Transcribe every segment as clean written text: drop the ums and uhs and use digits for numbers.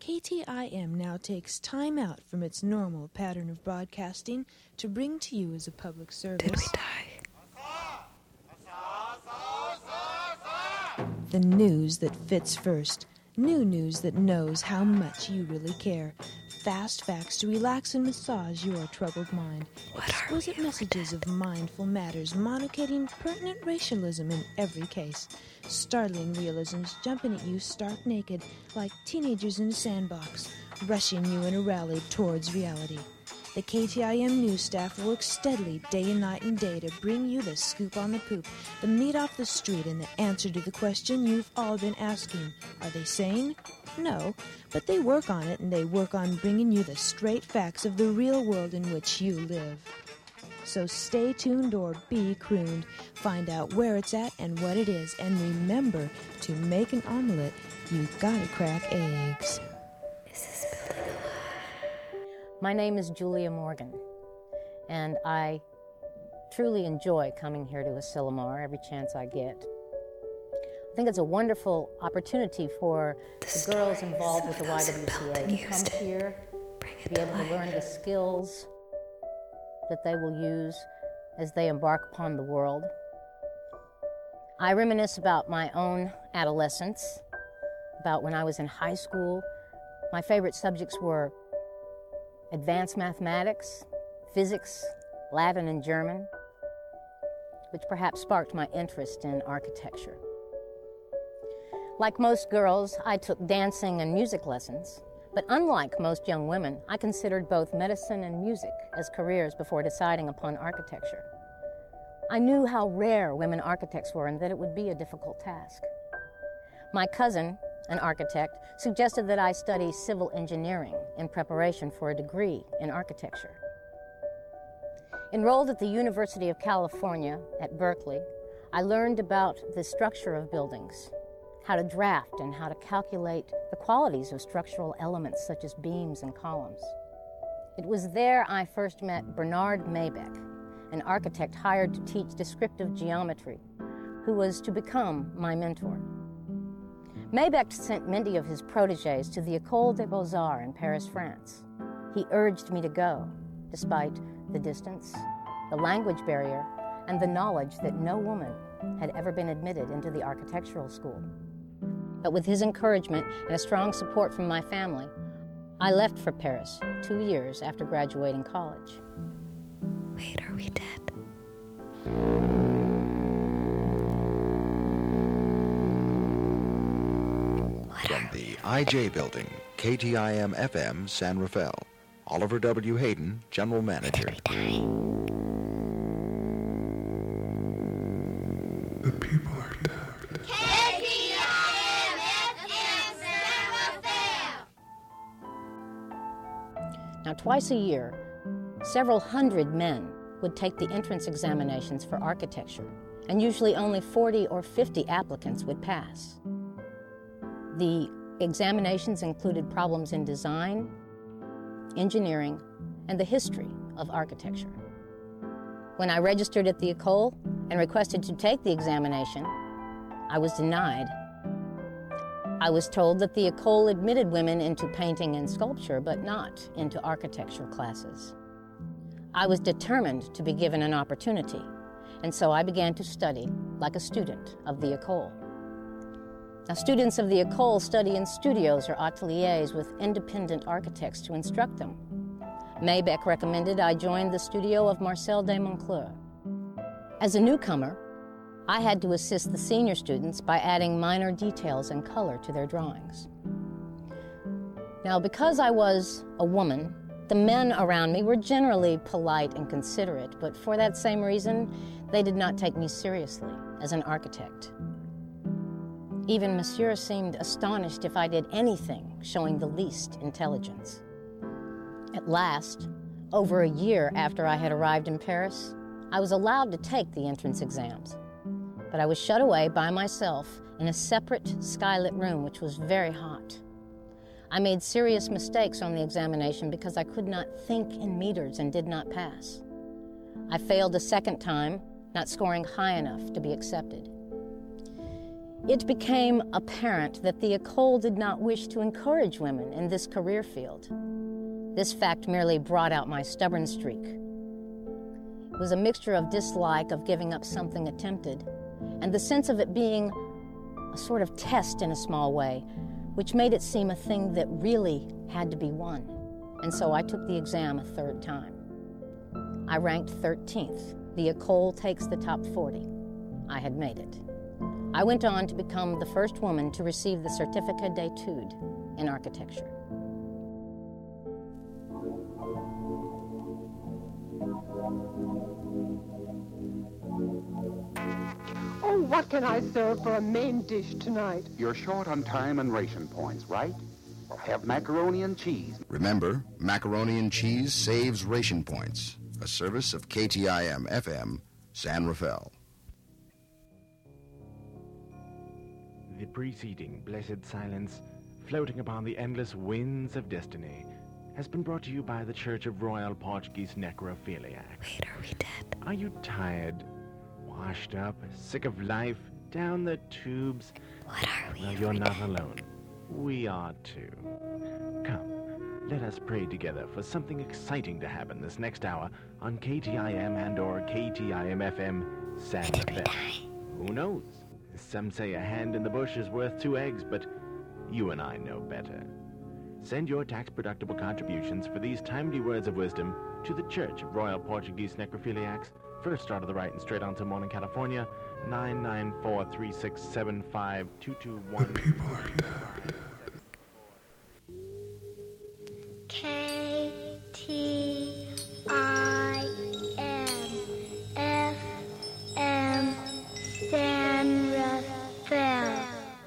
KTIM now takes time out from its normal pattern of broadcasting to bring to you as a public service. Did we die? The news that fits first. New news that knows how much you really care. Fast facts to relax and massage your troubled mind. Exquisite messages of mindful matters, monocating pertinent racialism in every case. Startling realisms jumping at you stark naked, like teenagers in a sandbox, rushing you in a rally towards reality. The KTIM news staff works steadily day and night and day to bring you the scoop on the poop, the meat off the street, and the answer to the question you've all been asking. Are they sane? No, but they work on it, and they work on bringing you the straight facts of the real world in which you live. So stay tuned or be crooned. Find out where it's at and what it is, and remember, to make an omelet, you've got to crack eggs. My name is Julia Morgan, and I truly enjoy coming here to Asilomar every chance I get. I think it's a wonderful opportunity for the girls involved with the YWCA to come here, to be able to learn the skills that they will use as they embark upon the world. I reminisce about my own adolescence, about when I was in high school. My favorite subjects were advanced mathematics, physics, Latin, and German, which perhaps sparked my interest in architecture. Like most girls, I took dancing and music lessons, but unlike most young women, I considered both medicine and music as careers before deciding upon architecture. I knew how rare women architects were and that it would be a difficult task. My cousin, an architect, suggested that I study civil engineering in preparation for a degree in architecture. Enrolled at the University of California at Berkeley, I learned about the structure of buildings, how to draft and how to calculate the qualities of structural elements such as beams and columns. It was there I first met Bernard Maybeck, an architect hired to teach descriptive geometry, who was to become my mentor. Maybeck sent many of his protégés to the École des Beaux-Arts in Paris, France. He urged me to go, despite the distance, the language barrier, and the knowledge that no woman had ever been admitted into the architectural school. But with his encouragement and a strong support from my family, I left for Paris 2 years after graduating college. Wait, are we dead? From the IJ Building, KTIM FM, San Rafael. Oliver W. Hayden, General Manager. The people are dead. KTIM FM San Rafael. Now, twice a year, several hundred men would take the entrance examinations for architecture, and usually only 40 or 50 applicants would pass. The examinations included problems in design, engineering, and the history of architecture. When I registered at the École and requested to take the examination, I was denied. I was told that the École admitted women into painting and sculpture, but not into architecture classes. I was determined to be given an opportunity, and so I began to study like a student of the École. Now, students of the École study in studios or ateliers with independent architects to instruct them. Maybeck recommended I join the studio of Marcel de Moncleur. As a newcomer, I had to assist the senior students by adding minor details and color to their drawings. Now, because I was a woman, the men around me were generally polite and considerate, but for that same reason, they did not take me seriously as an architect. Even Monsieur seemed astonished if I did anything showing the least intelligence. At last, over a year after I had arrived in Paris, I was allowed to take the entrance exams, but I was shut away by myself in a separate skylit room which was very hot. I made serious mistakes on the examination because I could not think in meters and did not pass. I failed a second time, not scoring high enough to be accepted. It became apparent that the École did not wish to encourage women in this career field. This fact merely brought out my stubborn streak. It was a mixture of dislike of giving up something attempted and the sense of it being a sort of test in a small way, which made it seem a thing that really had to be won. And so I took the exam a third time. I ranked 13th. The École takes the top 40. I had made it. I went on to become the first woman to receive the Certificat d'études in architecture. Oh, what can I serve for a main dish tonight? You're short on time and ration points, right? Well, have macaroni and cheese. Remember, macaroni and cheese saves ration points. A service of KTIM-FM, San Rafael. The preceding blessed silence, floating upon the endless winds of destiny, has been brought to you by the Church of Royal Portuguese Necrophiliacs. Wait, are we dead? Are you tired, washed up, sick of life, down the tubes? What are we? Well, you're not alone. We are too. Come, let us pray together for something exciting to happen this next hour on KTIM and/or KTIM-FM San Rafael. Who knows? Some say a hand in the bush is worth 2 eggs, but you and I know better. Send your tax-deductible contributions for these timely words of wisdom to the Church of Royal Portuguese Necrophiliacs, First Star to the Right and Straight on Timon, California, 99436752221. The people are dead. KTIM-FM San Rafael.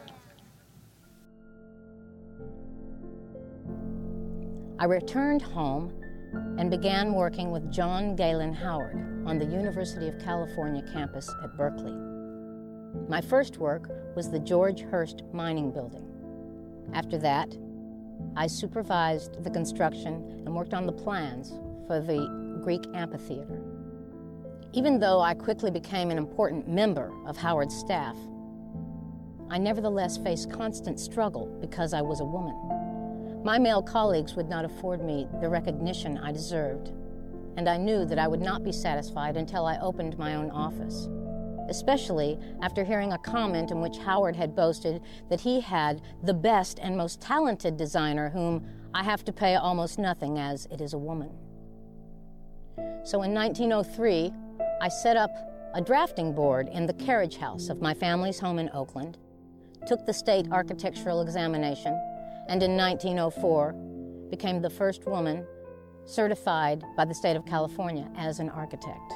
I returned home and began working with John Galen Howard on the University of California campus at Berkeley. My first work was the George Hurst Mining Building. After that, I supervised the construction and worked on the plans for the Greek amphitheater. Even though I quickly became an important member of Howard's staff, I nevertheless faced constant struggle because I was a woman. My male colleagues would not afford me the recognition I deserved, and I knew that I would not be satisfied until I opened my own office, especially after hearing a comment in which Howard had boasted that he had the best and most talented designer whom I have to pay almost nothing as it is a woman. So in 1903, I set up a drafting board in the carriage house of my family's home in Oakland, took the state architectural examination, and in 1904 became the first woman certified by the state of California as an architect.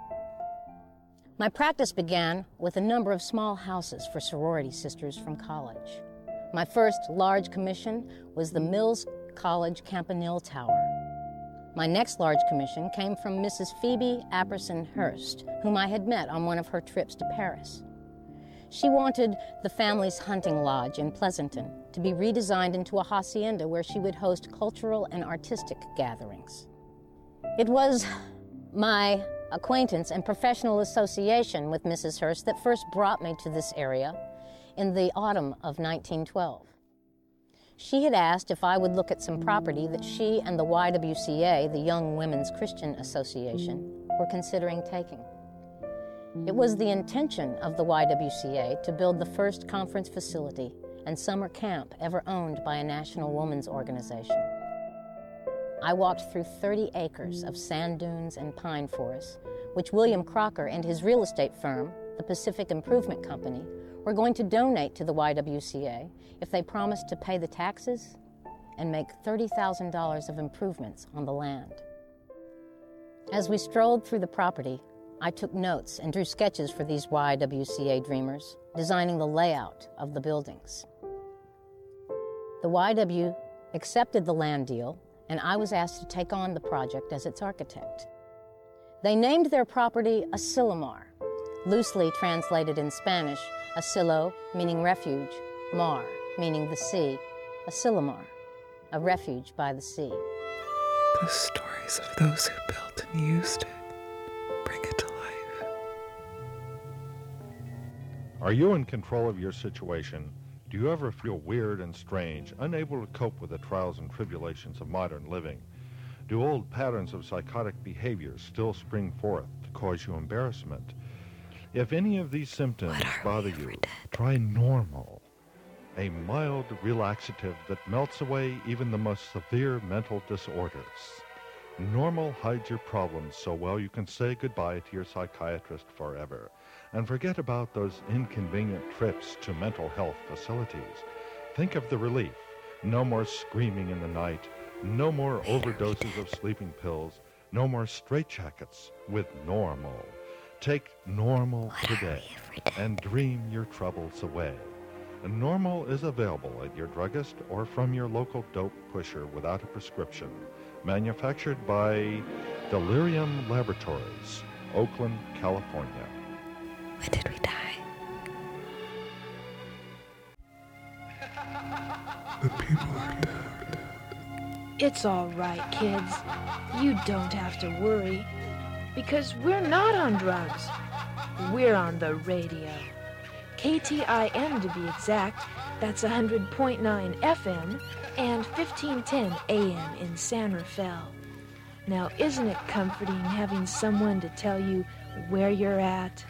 My practice began with a number of small houses for sorority sisters from college. My first large commission was the Mills College Campanile Tower. My next large commission came from Mrs. Phoebe Apperson Hurst, whom I had met on one of her trips to Paris. She wanted the family's hunting lodge in Pleasanton to be redesigned into a hacienda where she would host cultural and artistic gatherings. It was my acquaintance and professional association with Mrs. Hurst that first brought me to this area in the autumn of 1912. She had asked if I would look at some property that she and the YWCA, the Young Women's Christian Association, were considering taking. It was the intention of the YWCA to build the first conference facility and summer camp ever owned by a national women's organization. I walked through 30 acres of sand dunes and pine forests, which William Crocker and his real estate firm, the Pacific Improvement Company, were going to donate to the YWCA if they promised to pay the taxes and make $30,000 of improvements on the land. As we strolled through the property, I took notes and drew sketches for these YWCA dreamers, designing the layout of the buildings. The YW accepted the land deal, and I was asked to take on the project as its architect. They named their property Asilomar, loosely translated in Spanish, Asilo meaning refuge, mar meaning the sea, Asilomar, a refuge by the sea. The stories of those who built and used it bring it to life. Are you in control of your situation? Do you ever feel weird and strange, unable to cope with the trials and tribulations of modern living? Do old patterns of psychotic behavior still spring forth to cause you embarrassment? If any of these symptoms bother you, try Normal, a mild relaxative that melts away even the most severe mental disorders. Normal hides your problems so well you can say goodbye to your psychiatrist forever and forget about those inconvenient trips to mental health facilities. Think of the relief. No more screaming in the night, no more overdoses of sleeping pills, no more straitjackets with Normal. Take Normal today and dream your troubles away. Normal is available at your druggist or from your local dope pusher without a prescription. Manufactured by Delirium Laboratories, Oakland, California. When did we die? The people are dead. It's all right, kids. You don't have to worry. Because we're not on drugs. We're on the radio. KTIM to be exact. That's 100.9 FM and 1510 AM in San Rafael. Now, isn't it comforting having someone to tell you where you're at?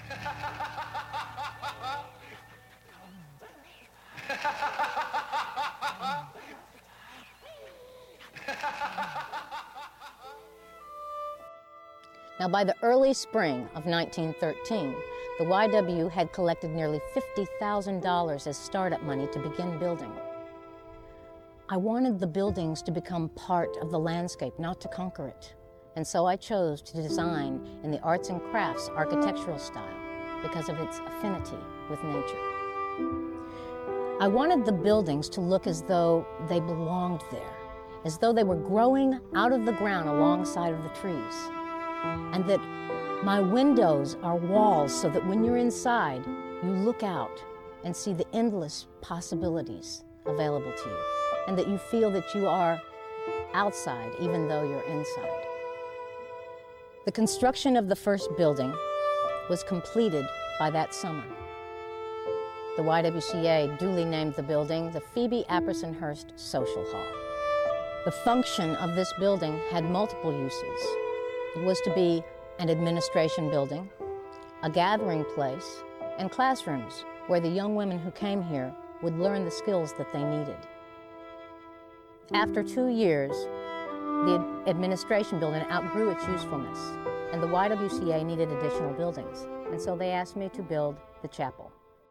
Now, by the early spring of 1913, the YW had collected nearly $50,000 as startup money to begin building. I wanted the buildings to become part of the landscape, not to conquer it. And so I chose to design in the arts and crafts architectural style because of its affinity with nature. I wanted the buildings to look as though they belonged there, as though they were growing out of the ground alongside of the trees, and that my windows are walls so that when you're inside, you look out and see the endless possibilities available to you, and that you feel that you are outside even though you're inside. The construction of the first building was completed by that summer. The YWCA duly named the building the Phoebe Apperson-Hearst Social Hall. The function of this building had multiple uses. It was to be an administration building, a gathering place, and classrooms where the young women who came here would learn the skills that they needed. After 2 years, the administration building outgrew its usefulness, and the YWCA needed additional buildings, and so they asked me to build the chapel.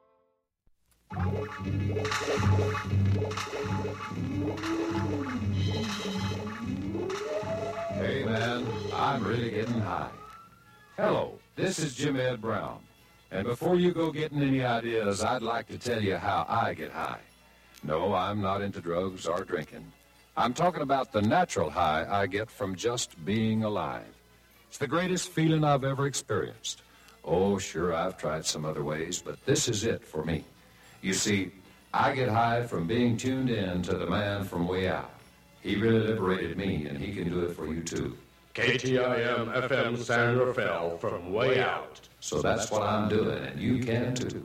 Hey man, I'm really getting high. Hello, this is Jim Ed Brown. And before you go getting any ideas, I'd like to tell you how I get high. No, I'm not into drugs or drinking. I'm talking about the natural high I get from just being alive. It's the greatest feeling I've ever experienced. Oh, sure, I've tried some other ways, but this is it for me. You see, I get high from being tuned in to the man from way out. He really liberated me, and he can do it for you, too. KTIM FM San Rafael from way out. So that's what I'm doing, and you can, too.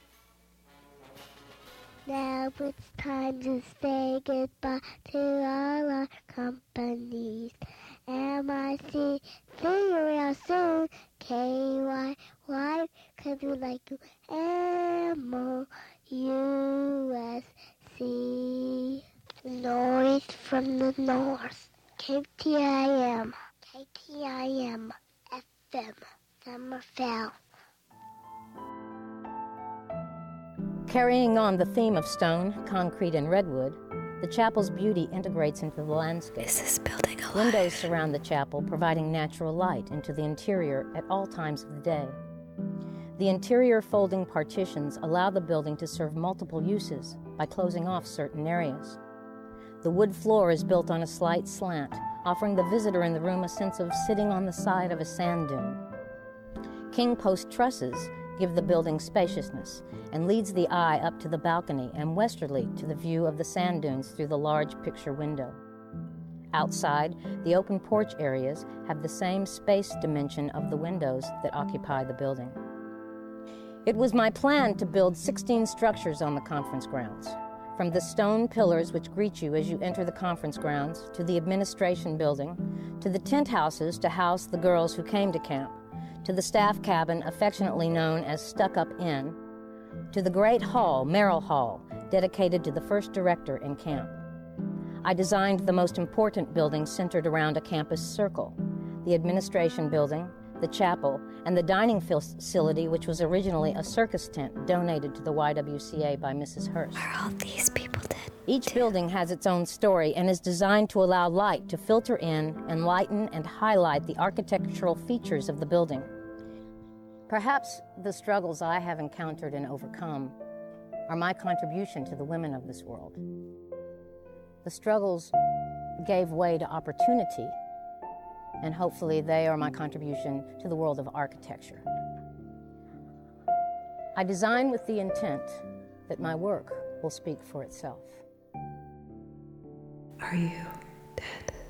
Now it's time to say goodbye to all our companies. MIC, see you real soon. KYY, cause we like you. MOUSC, noise from the north. KTIM FM, San Rafael. Carrying on the theme of stone, concrete, and redwood, the chapel's beauty integrates into the landscape. Is this building alive? Windows surround the chapel, providing natural light into the interior at all times of the day. The interior folding partitions allow the building to serve multiple uses by closing off certain areas. The wood floor is built on a slight slant, offering the visitor in the room a sense of sitting on the side of a sand dune. King post trusses give the building spaciousness and leads the eye up to the balcony and westerly to the view of the sand dunes through the large picture window. Outside, the open porch areas have the same space dimension of the windows that occupy the building. It was my plan to build 16 structures on the conference grounds, from the stone pillars which greet you as you enter the conference grounds, to the administration building, to the tent houses to house the girls who came to camp, to the staff cabin affectionately known as Stuck-Up Inn, to the great hall, Merrill Hall, dedicated to the first director in camp. I designed the most important buildings centered around a campus circle: the administration building, the chapel, and the dining facility, which was originally a circus tent donated to the YWCA by Mrs. Hurst. Are all these people dead? Each building has its own story and is designed to allow light to filter in, enlighten, and highlight the architectural features of the building. Perhaps the struggles I have encountered and overcome are my contribution to the women of this world. The struggles gave way to opportunity, and hopefully they are my contribution to the world of architecture. I design with the intent that my work will speak for itself. Are you dead?